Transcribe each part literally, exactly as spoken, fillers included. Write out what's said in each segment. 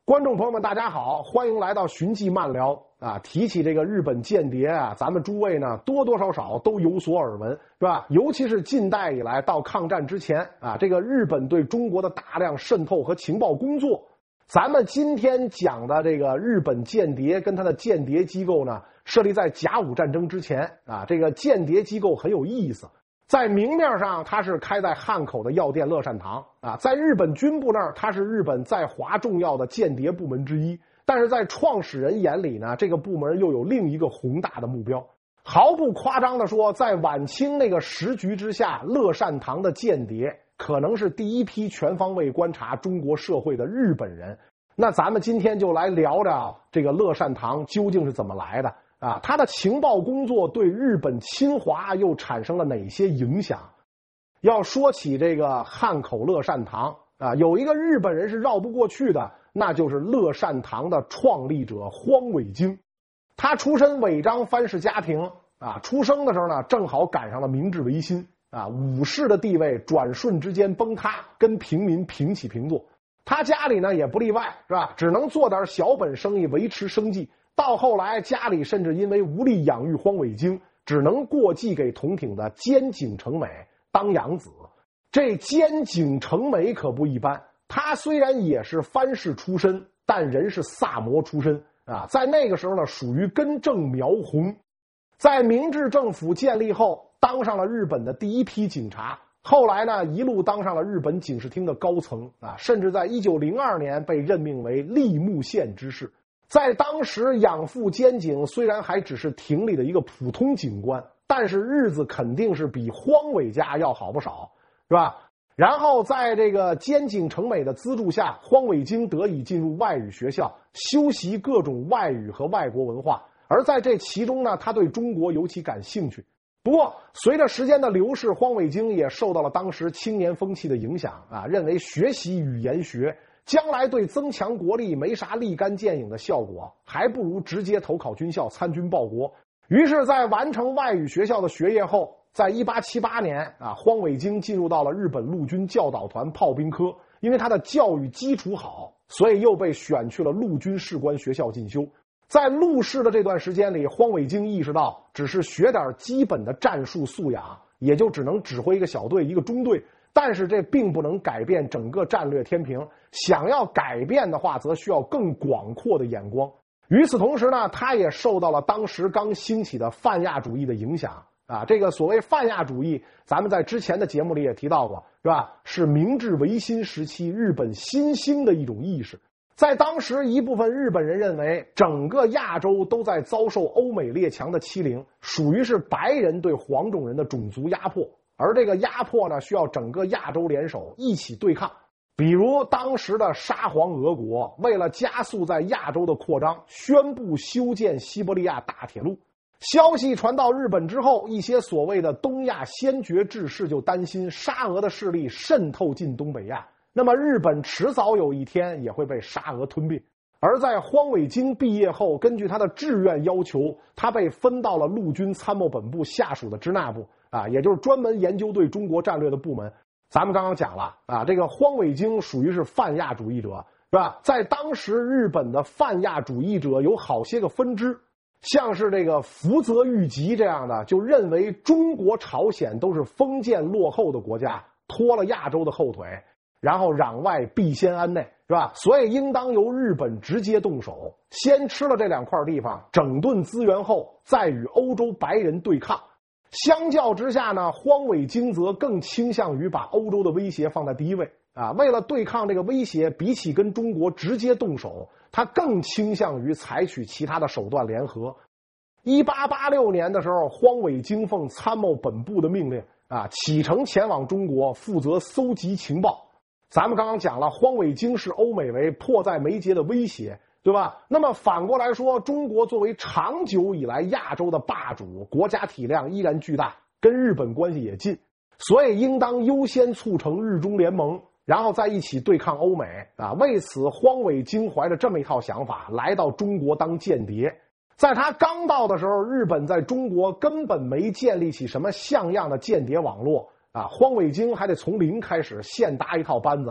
观众朋友们，大家好，欢迎来到寻迹漫聊啊！提起这个日本间谍啊，咱们诸位呢多多少少都有所耳闻，是吧？尤其是近代以来到抗战之前啊，这个日本对中国的大量渗透和情报工作，咱们今天讲的这个日本间谍跟他的间谍机构呢，设立在甲午战争之前啊。这个间谍机构很有意思。在明面上，它是开在汉口的药店乐善堂啊，在日本军部那儿，它是日本在华重要的间谍部门之一。但是在创始人眼里呢，这个部门又有另一个宏大的目标。毫不夸张地说，在晚清那个时局之下，乐善堂的间谍可能是第一批全方位观察中国社会的日本人。那咱们今天就来聊聊这个乐善堂究竟是怎么来的。啊，他的情报工作对日本侵华又产生了哪些影响？要说起这个汉口乐善堂啊，有一个日本人是绕不过去的，那就是乐善堂的创立者荒尾经。他出身尾张藩士家庭啊，出生的时候呢，正好赶上了明治维新啊，武士的地位转瞬之间崩塌，跟平民平起平坐。他家里呢也不例外，是吧？只能做点小本生意维持生计。到后来，家里甚至因为无力养育荒尾经，只能过继给同町的菅井成美当养子。这菅井成美可不一般，他虽然也是藩士出身，但人是萨摩出身啊，在那个时候呢，属于根正苗红。在明治政府建立后，当上了日本的第一批警察。后来呢，一路当上了日本警视厅的高层啊，甚至在一九零二年被任命为立木县知事。在当时养父菅井虽然还只是庭里的一个普通警官，但是日子肯定是比荒尾家要好不少，是吧？然后在这个菅井成美的资助下，荒尾经得以进入外语学校，修习各种外语和外国文化。而在这其中呢，他对中国尤其感兴趣。不过随着时间的流逝，荒尾经也受到了当时青年风气的影响啊，认为学习语言学将来对增强国力没啥立竿见影的效果，还不如直接投考军校参军报国。于是在完成外语学校的学业后，在一八七八年啊，荒尾经进入到了日本陆军教导团炮兵科。因为他的教育基础好，所以又被选去了陆军士官学校进修。在陆士的这段时间里，荒尾经意识到只是学点基本的战术素养，也就只能指挥一个小队一个中队，但是这并不能改变整个战略天平，想要改变的话，则需要更广阔的眼光。与此同时呢，他也受到了当时刚兴起的泛亚主义的影响啊。这个所谓泛亚主义，咱们在之前的节目里也提到过，是吧？是明治维新时期日本新兴的一种意识。在当时，一部分日本人认为整个亚洲都在遭受欧美列强的欺凌，属于是白人对黄种人的种族压迫。而这个压迫呢，需要整个亚洲联手一起对抗。比如当时的沙皇俄国，为了加速在亚洲的扩张，宣布修建西伯利亚大铁路。消息传到日本之后，一些所谓的东亚先觉志士就担心沙俄的势力渗透进东北亚，那么日本迟早有一天也会被沙俄吞并。而在荒尾经毕业后，根据他的志愿要求，他被分到了陆军参谋本部下属的支那部啊，也就是专门研究对中国战略的部门。咱们刚刚讲了啊，这个荒尾经属于是泛亚主义者，是吧？在当时日本的泛亚主义者有好些个分支，像是这个福泽谕吉这样的，就认为中国朝鲜都是封建落后的国家，拖了亚洲的后腿，然后攘外必先安内，是吧？所以应当由日本直接动手，先吃了这两块地方，整顿资源后，再与欧洲白人对抗。相较之下呢，荒尾经则更倾向于把欧洲的威胁放在第一位啊。为了对抗这个威胁，比起跟中国直接动手，他更倾向于采取其他的手段联合。一八八六年的时候，荒尾经奉参谋本部的命令啊，启程前往中国，负责搜集情报。咱们刚刚讲了，荒尾经视欧美为迫在眉睫的威胁，对吧？那么反过来说，中国作为长久以来亚洲的霸主，国家体量依然巨大，跟日本关系也近，所以应当优先促成日中联盟，然后再一起对抗欧美啊。为此，荒尾经怀着这么一套想法来到中国当间谍。在他刚到的时候，日本在中国根本没建立起什么像样的间谍网络啊。荒尾经还得从零开始现搭一套班子。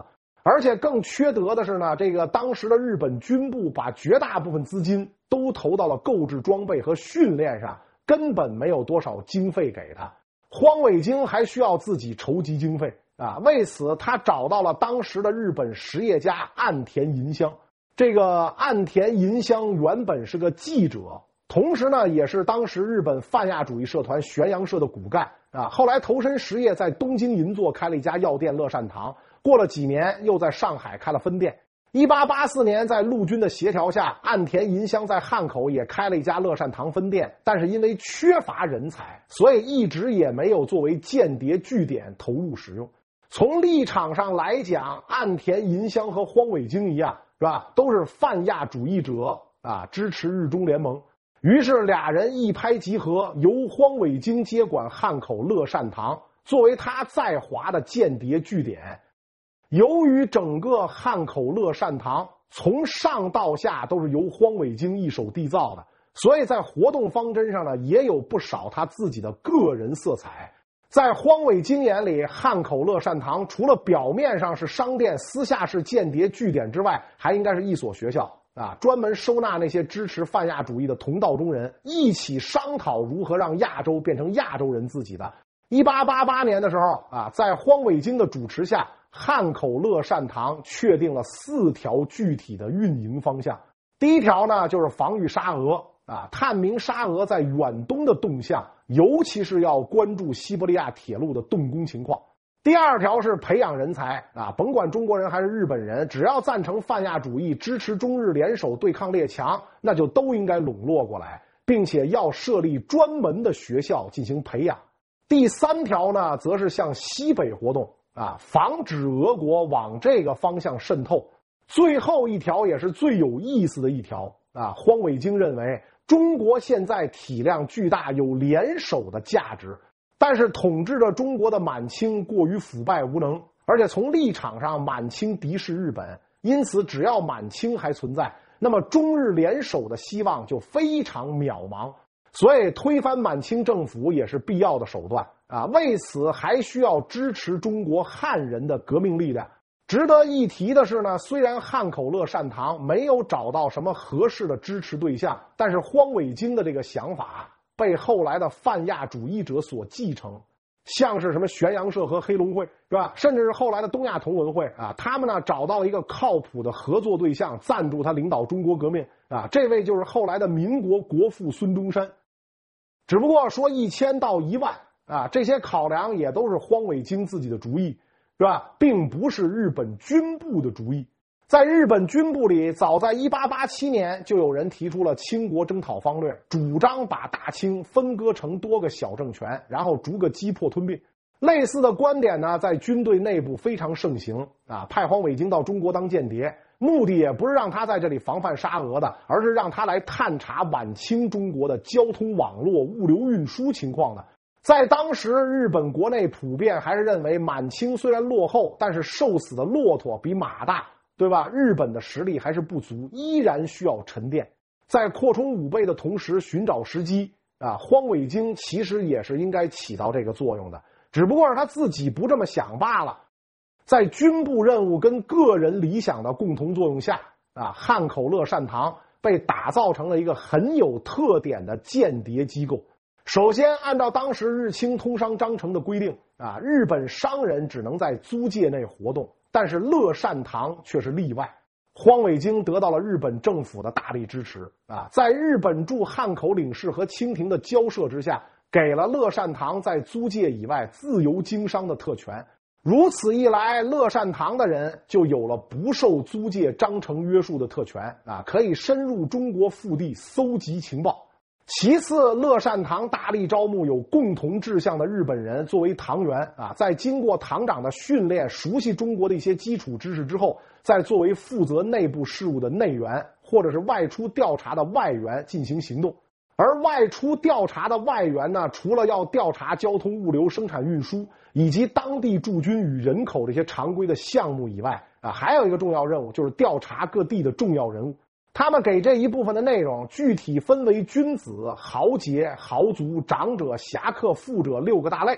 而且更缺德的是呢，这个当时的日本军部把绝大部分资金都投到了购置装备和训练上，根本没有多少经费给他。荒尾经还需要自己筹集经费啊，为此他找到了当时的日本实业家岸田银香。这个岸田银香原本是个记者，同时呢也是当时日本泛亚主义社团玄阳社的骨干啊。后来投身实业，在东京银座开了一家药店乐善堂，过了几年又在上海开了分店。一八八四年，在陆军的协调下，岸田银香在汉口也开了一家乐善堂分店，但是因为缺乏人才，所以一直也没有作为间谍据点投入使用。从立场上来讲，岸田银香和荒尾经一样，是吧？都是泛亚主义者啊，支持日中联盟。于是俩人一拍即合，由荒尾经接管汉口乐善堂，作为他在华的间谍据点。由于整个汉口乐善堂从上到下都是由荒尾经一手缔造的，所以在活动方针上呢，也有不少他自己的个人色彩。在荒尾经眼里，汉口乐善堂除了表面上是商店，私下是间谍据点之外，还应该是一所学校啊，专门收纳那些支持泛亚主义的同道中人，一起商讨如何让亚洲变成亚洲人自己的。一八八八年的时候啊，在荒尾经的主持下，汉口乐善堂确定了四条具体的运营方向。第一条呢，就是防御沙俄啊，探明沙俄在远东的动向，尤其是要关注西伯利亚铁路的动工情况。第二条是培养人才啊，甭管中国人还是日本人，只要赞成泛亚主义，支持中日联手对抗列强，那就都应该笼络过来，并且要设立专门的学校进行培养。第三条呢，则是向西北活动啊，防止俄国往这个方向渗透。最后一条也是最有意思的一条啊，荒尾经认为中国现在体量巨大，有联手的价值，但是统治着中国的满清过于腐败无能，而且从立场上满清敌视日本，因此只要满清还存在，那么中日联手的希望就非常渺茫。所以推翻满清政府也是必要的手段啊！为此还需要支持中国汉人的革命力量。值得一提的是呢，虽然汉口乐善堂没有找到什么合适的支持对象，但是荒尾经的这个想法被后来的泛亚主义者所继承，像是什么玄阳社和黑龙会，是吧？甚至是后来的东亚同文会啊，他们呢找到了一个靠谱的合作对象，赞助他领导中国革命啊，这位就是后来的民国国父孙中山。只不过说一千到一万啊，这些考量也都是荒尾经自己的主意，是吧？并不是日本军部的主意。在日本军部里，早在一八八七年就有人提出了清国征讨方略，主张把大清分割成多个小政权，然后逐个击破吞并。类似的观点呢，在军队内部非常盛行啊，派荒尾经到中国当间谍，目的也不是让他在这里防范沙俄的，而是让他来探查晚清中国的交通网络、物流运输情况的。在当时，日本国内普遍还是认为满清虽然落后，但是瘦死的骆驼比马大，对吧？日本的实力还是不足，依然需要沉淀。在扩充武备的同时，寻找时机啊，荒尾经其实也是应该起到这个作用的，只不过是他自己不这么想罢了。在军部任务跟个人理想的共同作用下啊，汉口乐善堂被打造成了一个很有特点的间谍机构。首先，按照当时日清通商章程的规定啊，日本商人只能在租界内活动，但是乐善堂却是例外。荒尾经得到了日本政府的大力支持啊，在日本驻汉口领事和清廷的交涉之下，给了乐善堂在租界以外自由经商的特权。如此一来，乐善堂的人就有了不受租界章程约束的特权啊，可以深入中国腹地搜集情报。其次，乐善堂大力招募有共同志向的日本人作为堂员啊，在经过堂长的训练，熟悉中国的一些基础知识之后，再作为负责内部事务的内员或者是外出调查的外员进行行动。而外出调查的外员呢，除了要调查交通物流、生产运输以及当地驻军与人口这些常规的项目以外啊，还有一个重要任务，就是调查各地的重要人物。他们给这一部分的内容具体分为君子、豪杰、豪族、长者、侠客、富者六个大类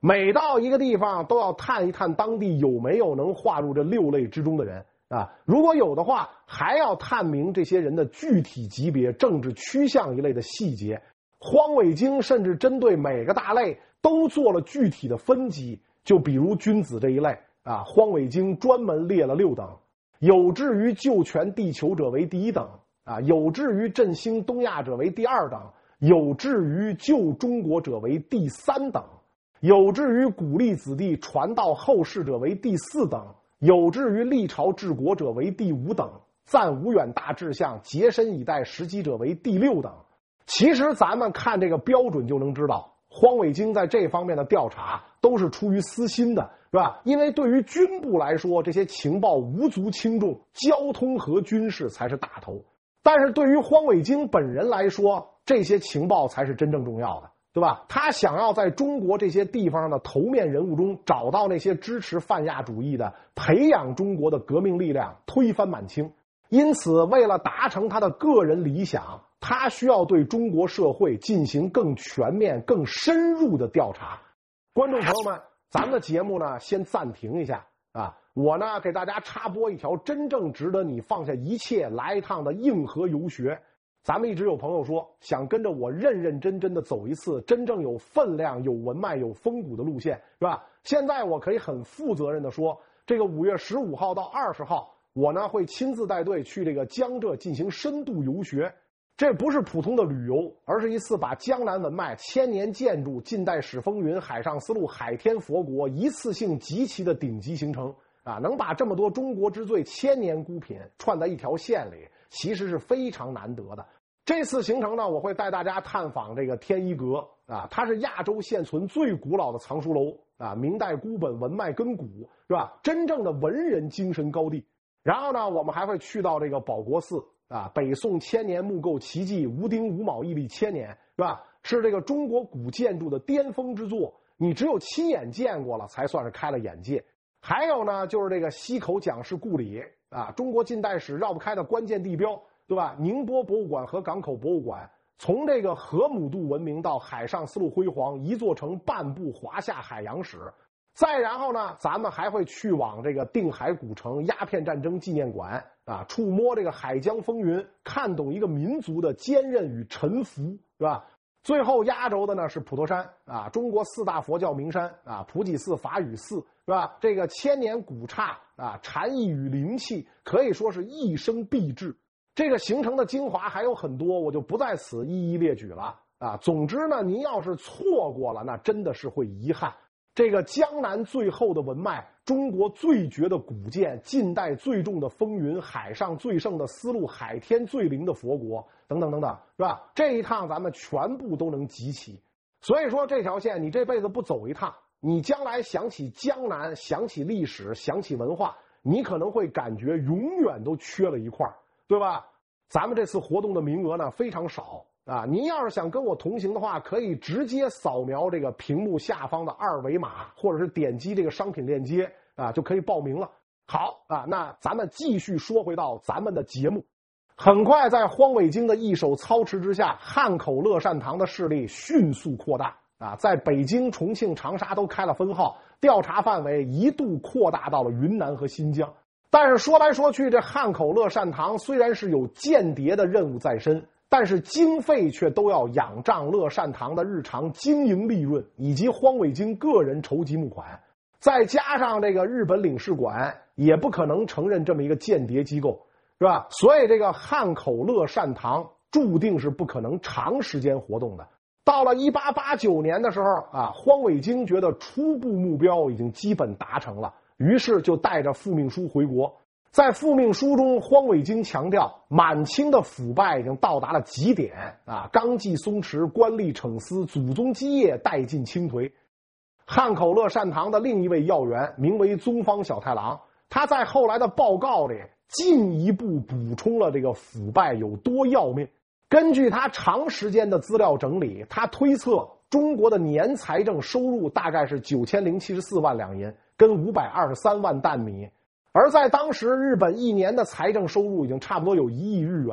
每到一个地方都要探一探当地有没有能划入这六类之中的人啊，如果有的话，还要探明这些人的具体级别、政治趋向一类的细节。荒伪经甚至针对每个大类都做了具体的分级，就比如君子这一类啊，荒伪经专门列了六等，有志于救全地球者为第一等啊，有志于振兴东亚者为第二等，有志于救中国者为第三等，有志于鼓励子弟传道后世者为第四等，有志于历朝治国者为第五等，赞无远大志向、洁身以待时机者为第六等。其实咱们看这个标准就能知道，荒伪经在这方面的调查都是出于私心的，是吧？因为对于军部来说，这些情报无足轻重，交通和军事才是大头。但是对于荒伪经本人来说，这些情报才是真正重要的，对吧？他想要在中国这些地方上的头面人物中找到那些支持泛亚主义的、培养中国的革命力量，推翻满清。因此，为了达成他的个人理想，他需要对中国社会进行更全面、更深入的调查。观众朋友们，咱们的节目呢，先暂停一下啊！我呢，给大家插播一条真正值得你放下一切来一趟的硬核游学。咱们一直有朋友说，想跟着我认认真真的走一次真正有分量、有文脉、有风骨的路线，是吧？现在我可以很负责任的说，这个五月十五号到二十号，我呢会亲自带队去这个江浙进行深度游学。这不是普通的旅游，而是一次把江南文脉、千年建筑、近代史风云、海上丝路、海天佛国一次性集齐的顶级行程啊！能把这么多中国之最、千年孤品串在一条线里，其实是非常难得的。这次行程呢，我会带大家探访这个天一阁啊，它是亚洲现存最古老的藏书楼啊，明代孤本文脉根骨，是吧？真正的文人精神高地。然后呢，我们还会去到这个保国寺啊，北宋千年木构奇迹，吴丁五卯屹立千年，是吧？是这个中国古建筑的巅峰之作，你只有亲眼见过了，才算是开了眼界。还有呢，就是这个溪口蒋氏故里啊，中国近代史绕不开的关键地标，对吧？宁波博物馆和港口博物馆，从这个河姆渡文明到海上丝路辉煌，一座成半部华夏海洋史。再然后呢，咱们还会去往这个定海古城鸦片战争纪念馆啊，触摸这个海疆风云，看懂一个民族的坚韧与沉浮，是吧？最后压轴的呢是普陀山啊，中国四大佛教名山啊，普济寺、法雨寺，是吧？这个千年古刹啊，禅意与灵气可以说是一生必至。这个行程的精华还有很多，我就不在此一一列举了啊。总之呢，您要是错过了，那真的是会遗憾。这个江南最后的文脉，中国最绝的古建，近代最重的风云，海上最盛的丝路，海天最灵的佛国，等等等等，是吧？这一趟咱们全部都能集齐。所以说这条线你这辈子不走一趟，你将来想起江南，想起历史，想起文化，你可能会感觉永远都缺了一块，对吧？咱们这次活动的名额呢非常少啊，您要是想跟我同行的话，可以直接扫描这个屏幕下方的二维码，或者是点击这个商品链接啊，就可以报名了。好啊，那咱们继续说回到咱们的节目。很快在荒伪经的一手操持之下，汉口乐善堂的势力迅速扩大啊，在北京、重庆、长沙都开了分号，调查范围一度扩大到了云南和新疆。但是说来说去，这汉口乐善堂虽然是有间谍的任务在身，但是经费却都要仰仗乐善堂的日常经营利润以及荒伪经个人筹集募款，再加上这个日本领事馆也不可能承认这么一个间谍机构，是吧？所以这个汉口乐善堂注定是不可能长时间活动的。到了一八八九年的时候啊，荒伪经觉得初步目标已经基本达成了，于是就带着复命书回国。在复命书中，荒伪经强调满清的腐败已经到达了极点啊，纲纪松弛，官吏惩私，祖宗基业殆尽倾颓。汉口乐善堂的另一位要员名为宗方小太郎，他在后来的报告里进一步补充了这个腐败有多要命。根据他长时间的资料整理，他推测中国的年财政收入大概是九千零七十四万两银，跟五百二十三万担米。而在当时，日本一年的财政收入已经差不多有一亿日元了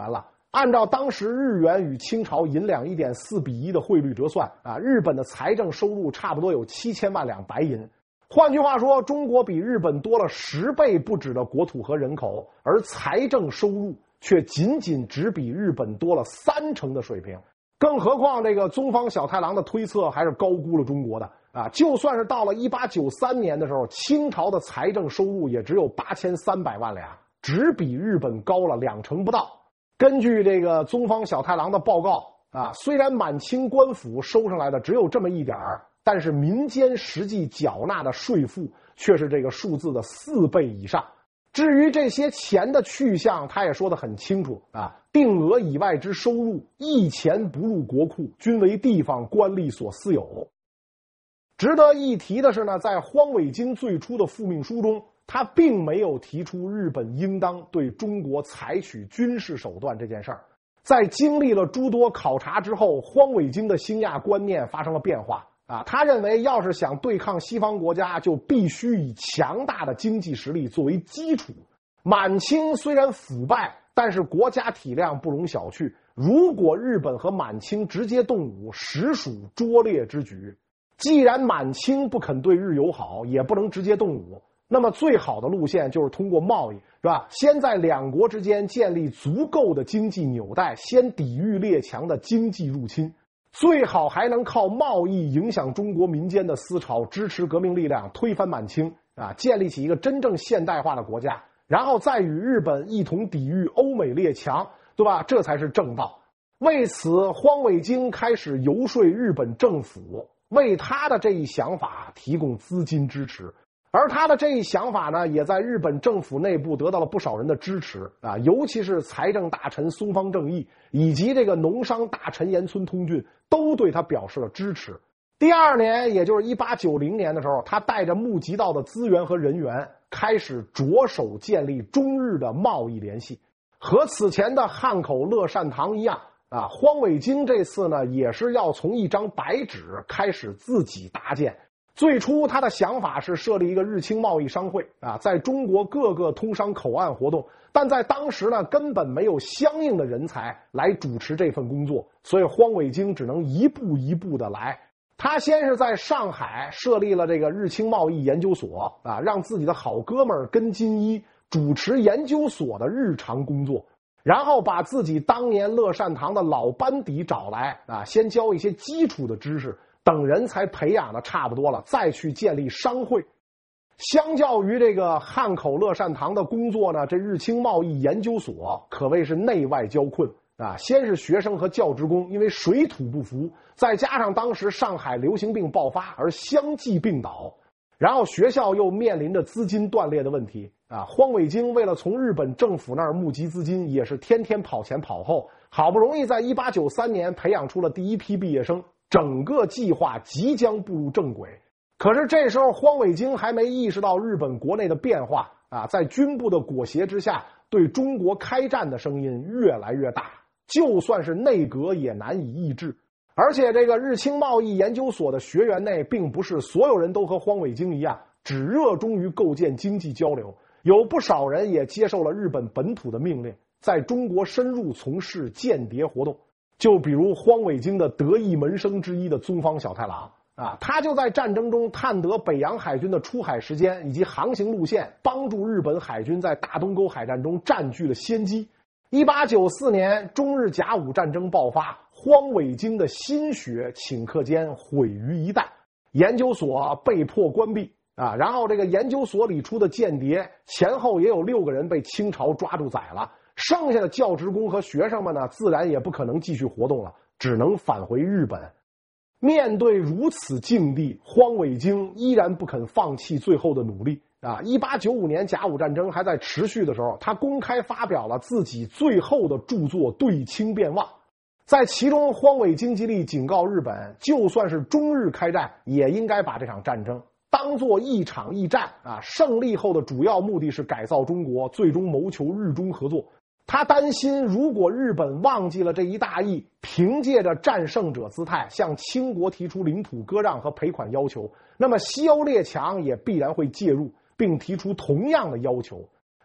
按照当时日元与清朝银两 一点四比一的汇率折算啊，日本的财政收入差不多有七千万两白银。换句话说，中国比日本多了十倍不止的国土和人口，而财政收入却仅仅只比日本多了三成的水平。更何况这个宗方小太郎的推测还是高估了中国的啊！就算是到了一八九三年的时候，清朝的财政收入也只有八千三百万两，只比日本高了两成不到。根据这个宗方小太郎的报告啊，虽然满清官府收上来的只有这么一点儿，但是民间实际缴纳的税赋却是这个数字的四倍以上。至于这些钱的去向，他也说得很清楚啊，定额以外之收入，一钱不入国库，均为地方官吏所私有。值得一提的是呢，在荒尾经最初的复命书中，他并没有提出日本应当对中国采取军事手段这件事儿。在经历了诸多考察之后，荒尾经的兴亚观念发生了变化啊，他认为要是想对抗西方国家，就必须以强大的经济实力作为基础。满清虽然腐败，但是国家体量不容小觑，如果日本和满清直接动武，实属拙劣之举。既然满清不肯对日友好，也不能直接动武，那么最好的路线就是通过贸易，是吧？先在两国之间建立足够的经济纽带，先抵御列强的经济入侵。最好还能靠贸易影响中国民间的思潮，支持革命力量，推翻满清啊，建立起一个真正现代化的国家，然后再与日本一同抵御欧美列强，对吧？这才是正道。为此，荒尾经开始游说日本政府，为他的这一想法提供资金支持。而他的这一想法呢，也在日本政府内部得到了不少人的支持啊，尤其是财政大臣松方正义以及这个农商大臣岩村通俊都对他表示了支持。第二年，也就是一八九零年的时候，他带着募集到的资源和人员，开始着手建立中日的贸易联系。和此前的汉口乐善堂一样啊，荒尾经这次呢，也是要从一张白纸开始自己搭建。最初他的想法是设立一个日清贸易商会啊，在中国各个通商口岸活动，但在当时呢，根本没有相应的人才来主持这份工作，所以荒尾经只能一步一步的来。他先是在上海设立了这个日清贸易研究所啊，让自己的好哥们儿根金一主持研究所的日常工作，然后把自己当年乐善堂的老班底找来啊，先教一些基础的知识，等人才培养的差不多了，再去建立商会。相较于这个汉口乐善堂的工作呢，这日清贸易研究所可谓是内外交困啊。先是学生和教职工因为水土不服，再加上当时上海流行病爆发而相继病倒，然后学校又面临着资金断裂的问题啊。荒尾经为了从日本政府那儿募集资金，也是天天跑前跑后，好不容易在一八九三年培养出了第一批毕业生，整个计划即将步入正轨。可是这时候荒尾经还没意识到日本国内的变化啊，在军部的裹挟之下，对中国开战的声音越来越大，就算是内阁也难以抑制。而且这个日清贸易研究所的学员内，并不是所有人都和荒尾经一样只热衷于构建经济交流，有不少人也接受了日本本土的命令，在中国深入从事间谍活动。就比如荒尾经的得意门生之一的宗方小太郎啊，他就在战争中探得北洋海军的出海时间以及航行路线，帮助日本海军在大东沟海战中占据了先机。一八九四年，中日甲午战争爆发，荒尾经的心血顷刻间毁于一旦，研究所被迫关闭啊。然后这个研究所里出的间谍，前后也有六个人被清朝抓住宰了。剩下的教职工和学生们呢，自然也不可能继续活动了，只能返回日本。面对如此境地，荒尾经依然不肯放弃最后的努力啊！一八九五年甲午战争还在持续的时候，他公开发表了自己最后的著作《对清变望》。在其中，荒尾经极力警告日本，就算是中日开战，也应该把这场战争当作一场驿战啊！胜利后的主要目的是改造中国，最终谋求日中合作。他担心，如果日本忘记了这一大义，凭借着战胜者姿态向清国提出领土割让和赔款要求，那么西欧列强也必然会介入，并提出同样的要求。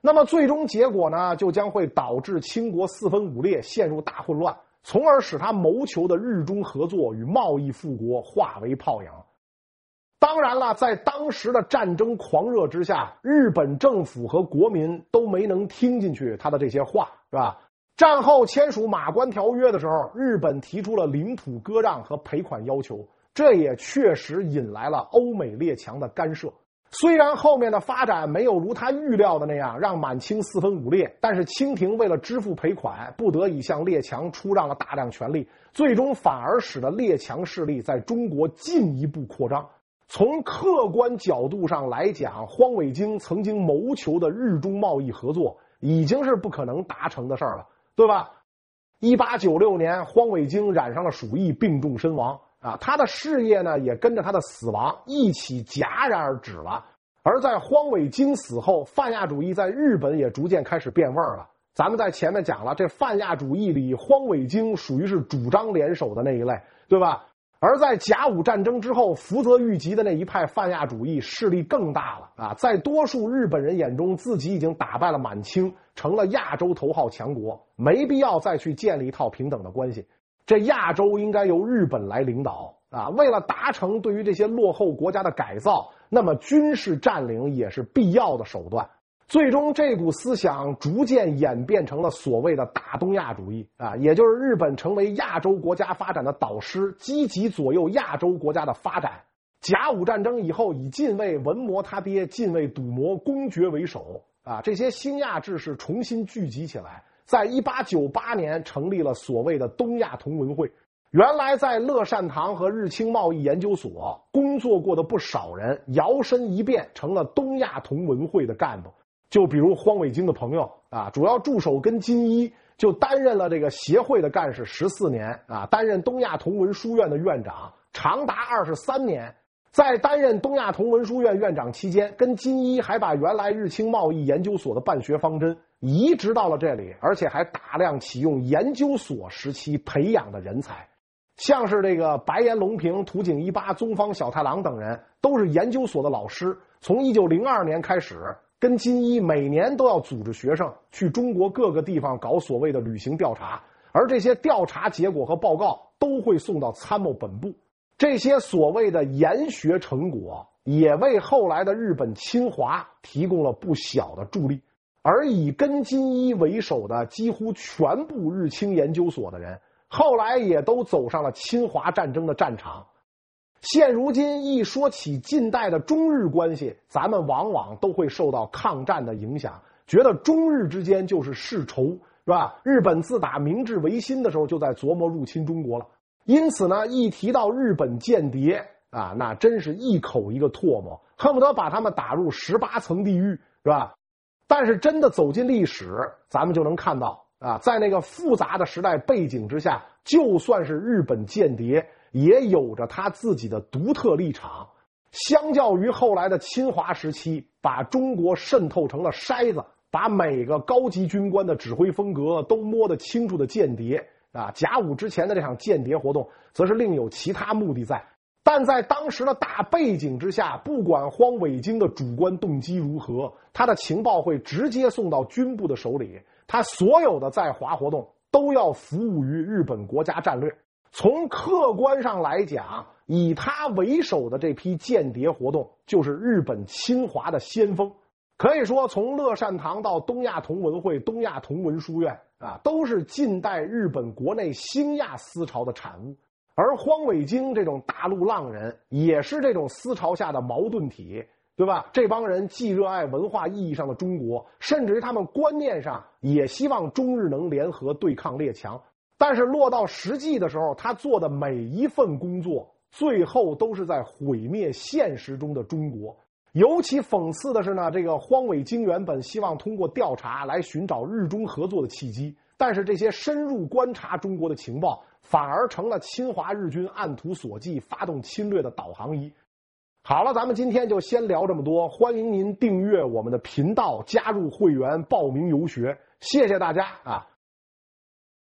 那么最终结果呢，就将会导致清国四分五裂，陷入大混乱，从而使他谋求的日中合作与贸易富国化为泡影。当然了，在当时的战争狂热之下，日本政府和国民都没能听进去他的这些话，是吧？战后签署马关条约的时候，日本提出了领土割让和赔款要求，这也确实引来了欧美列强的干涉。虽然后面的发展没有如他预料的那样让满清四分五裂，但是清廷为了支付赔款，不得已向列强出让了大量权力，最终反而使得列强势力在中国进一步扩张。从客观角度上来讲，荒伟京曾经谋求的日中贸易合作已经是不可能达成的事儿了，对吧？一八九六年，荒伟京染上了鼠疫，病重身亡啊，他的事业呢也跟着他的死亡一起戛然而止了。而在荒伟京死后，泛亚主义在日本也逐渐开始变味儿了。咱们在前面讲了，这泛亚主义里，荒伟京属于是主张联手的那一类，对吧？而在甲午战争之后，福泽谕吉的那一派泛亚主义势力更大了啊！在多数日本人眼中，自己已经打败了满清，成了亚洲头号强国，没必要再去建立一套平等的关系。这亚洲应该由日本来领导啊！为了达成对于这些落后国家的改造，那么军事占领也是必要的手段。最终这股思想逐渐演变成了所谓的大东亚主义啊，也就是日本成为亚洲国家发展的导师，积极左右亚洲国家的发展。甲午战争以后，以近卫文磨他爹、近卫笃磨公爵为首啊，这些兴亚志士重新聚集起来，在一八九八年成立了所谓的东亚同文会。原来在乐善堂和日清贸易研究所工作过的不少人，摇身一变成了东亚同文会的干部。就比如荒伟京的朋友啊，主要驻守跟金一，就担任了这个协会的干事十四年啊，担任东亚同文书院的院长长达二十三年。在担任东亚同文书院院长期间，跟金一还把原来日清贸易研究所的办学方针移植到了这里，而且还大量启用研究所时期培养的人才，像是这个白岩隆平、土井一八、宗方小太郎等人，都是研究所的老师。从一九零二年开始，跟金一每年都要组织学生去中国各个地方搞所谓的旅行调查，而这些调查结果和报告都会送到参谋本部。这些所谓的研学成果也为后来的日本侵华提供了不小的助力。而以跟金一为首的几乎全部日清研究所的人，后来也都走上了侵华战争的战场。现如今一说起近代的中日关系，咱们往往都会受到抗战的影响，觉得中日之间就是世仇，是吧？日本自打明治维新的时候就在琢磨入侵中国了，因此呢，一提到日本间谍啊，那真是一口一个唾沫，恨不得把他们打入十八层地狱，是吧？但是真的走进历史，咱们就能看到啊，在那个复杂的时代背景之下，就算是日本间谍也有着他自己的独特立场。相较于后来的侵华时期，把中国渗透成了筛子，把每个高级军官的指挥风格都摸得清楚的间谍啊，甲午之前的这场间谍活动则是另有其他目的在。但在当时的大背景之下，不管荒伟京的主观动机如何，他的情报会直接送到军部的手里，他所有的在华活动都要服务于日本国家战略。从客观上来讲，以他为首的这批间谍活动就是日本侵华的先锋。可以说，从乐善堂到东亚同文会、东亚同文书院啊，都是近代日本国内兴亚思潮的产物。而荒伟京这种大陆浪人也是这种思潮下的矛盾体，对吧？这帮人既热爱文化意义上的中国，甚至于他们观念上也希望中日能联合对抗列强。但是落到实际的时候，他做的每一份工作最后都是在毁灭现实中的中国。尤其讽刺的是呢，这个荒伟京原本希望通过调查来寻找日中合作的契机，但是这些深入观察中国的情报反而成了侵华日军按图索骥发动侵略的导航仪。好了，咱们今天就先聊这么多，欢迎您订阅我们的频道，加入会员，报名游学，谢谢大家啊！